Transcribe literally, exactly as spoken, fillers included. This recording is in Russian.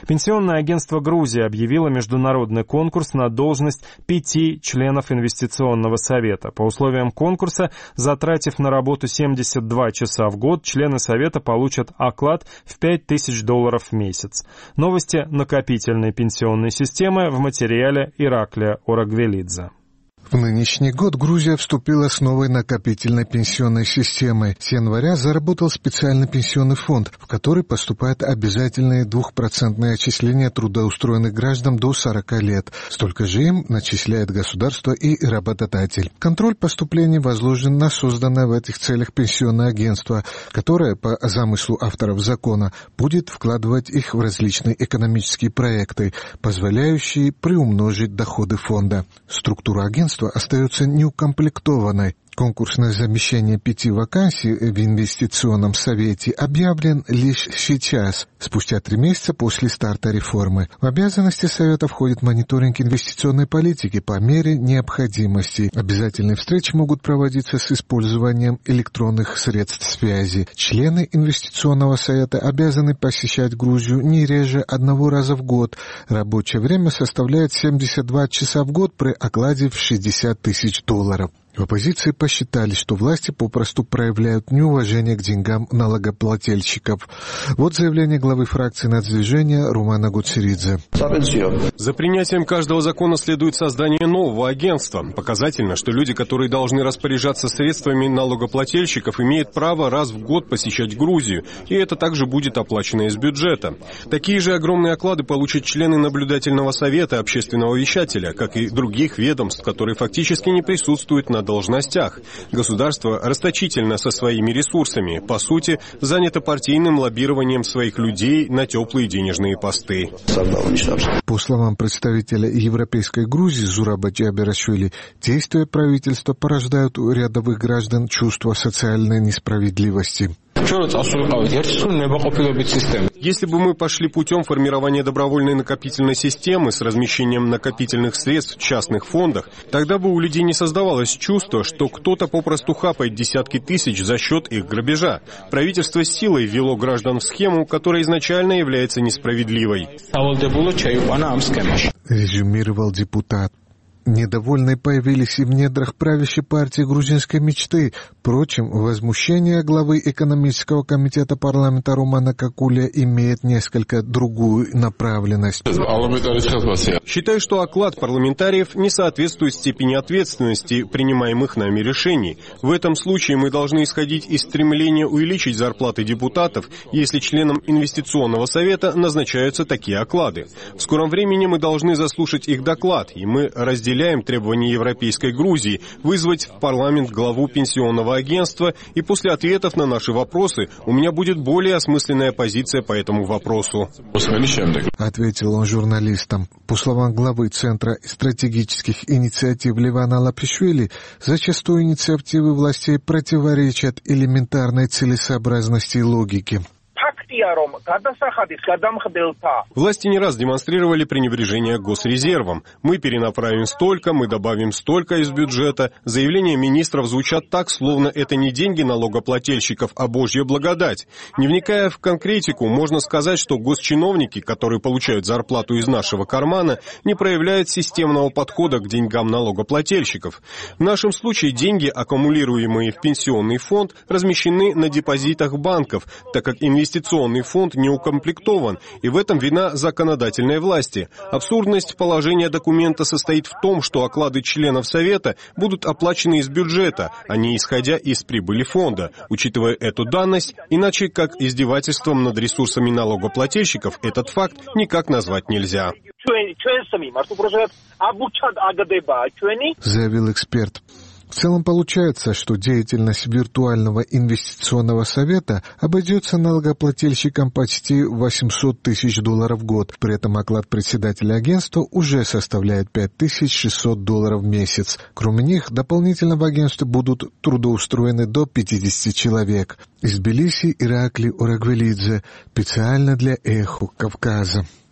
Пенсионное агентство Грузии объявило международный конкурс на должность пяти членов инвестиционного совета. По условиям конкурса, затратив на работу семьдесят два часа в год, члены совета получат оклад в пять тысяч долларов в месяц. Новости накопительной пенсионной системы в материале Ираклия Орагвелидзе. В нынешний год Грузия вступила с новой накопительной пенсионной системой. С января заработал специальный пенсионный фонд, в который поступают обязательные двухпроцентные отчисления трудоустроенных граждан до сорока лет. Столько же им начисляет государство и работодатель. Контроль поступлений возложен на созданное в этих целях пенсионное агентство, которое, по замыслу авторов закона, будет вкладывать их в различные экономические проекты, позволяющие приумножить доходы фонда. Структура агентства остается неукомплектованной. Конкурс на замещение пяти вакансий в инвестиционном совете объявлен лишь сейчас, спустя три месяца после старта реформы. В обязанности совета входит мониторинг инвестиционной политики по мере необходимости. Обязательные встречи могут проводиться с использованием электронных средств связи. Члены инвестиционного совета обязаны посещать Грузию не реже одного раза в год. Рабочее время составляет семьдесят два часа в год при окладе в шестьдесят тысяч долларов. В оппозиции посчитали, что власти попросту проявляют неуважение к деньгам налогоплательщиков. Вот заявление главы фракции нацдвижения Румана Гуцеридзе. За принятием каждого закона следует создание нового агентства. Показательно, что люди, которые должны распоряжаться средствами налогоплательщиков, имеют право раз в год посещать Грузию, и это также будет оплачено из бюджета. Такие же огромные оклады получат члены наблюдательного совета общественного вещателя, как и других ведомств, которые фактически не присутствуют на должностях. Государство расточительно со своими ресурсами, по сути, занято партийным лоббированием своих людей на теплые денежные посты. По словам представителя Европейской Грузии Зураба Джаберашвили, действия правительства порождают у рядовых граждан чувство социальной несправедливости. Если бы мы пошли путем формирования добровольной накопительной системы с размещением накопительных средств в частных фондах, тогда бы у людей не создавалось чувство, что кто-то попросту хапает десятки тысяч за счет их грабежа. Правительство силой ввело граждан в схему, которая изначально является несправедливой. Резюмировал депутат. Недовольные появились и в недрах правящей партии грузинской мечты. Впрочем, возмущение главы экономического комитета парламента Румана Какуля имеет несколько другую направленность. Считаю, что оклад парламентариев не соответствует степени ответственности принимаемых нами решений. В этом случае мы должны исходить из стремления увеличить зарплаты депутатов, если членам инвестиционного совета назначаются такие оклады. В скором времени мы должны заслушать их доклад, и мы разделяем требования Европейской Грузии вызвать в парламент главу пенсионного агентства, и после ответов на наши вопросы у меня будет более осмысленная позиция по этому вопросу. Ответил он журналистам. По словам главы Центра стратегических инициатив Левана Лапишвили, зачастую инициативы властей противоречат элементарной целесообразности и логике. Власти не раз демонстрировали пренебрежение госрезервом. Мы перенаправим столько, мы добавим столько из бюджета. Заявления министров звучат так, словно это не деньги налогоплательщиков, а Божья благодать. Не вникая в конкретику, можно сказать, что госчиновники, которые получают зарплату из нашего кармана, не проявляют системного подхода к деньгам налогоплательщиков. В нашем случае деньги, аккумулируемые в пенсионный фонд, размещены на депозитах банков, так как инвестиционный фонд не укомплектован, и в этом вина законодательной власти. Абсурдность положения документа состоит в том, что оклады членов Совета будут оплачены из бюджета, а не исходя из прибыли фонда. Учитывая эту данность, иначе как издевательством над ресурсами налогоплательщиков, этот факт никак назвать нельзя. Заявил эксперт. В целом получается, что деятельность виртуального инвестиционного совета обойдется налогоплательщикам почти восемьсот тысяч долларов в год. При этом оклад председателя агентства уже составляет пять тысяч шестьсот долларов в месяц. Кроме них, дополнительно в агентстве будут трудоустроены до пятидесяти человек. Из Тбилиси Ираклий Орагвелидзе, специально для «Эхо Кавказа».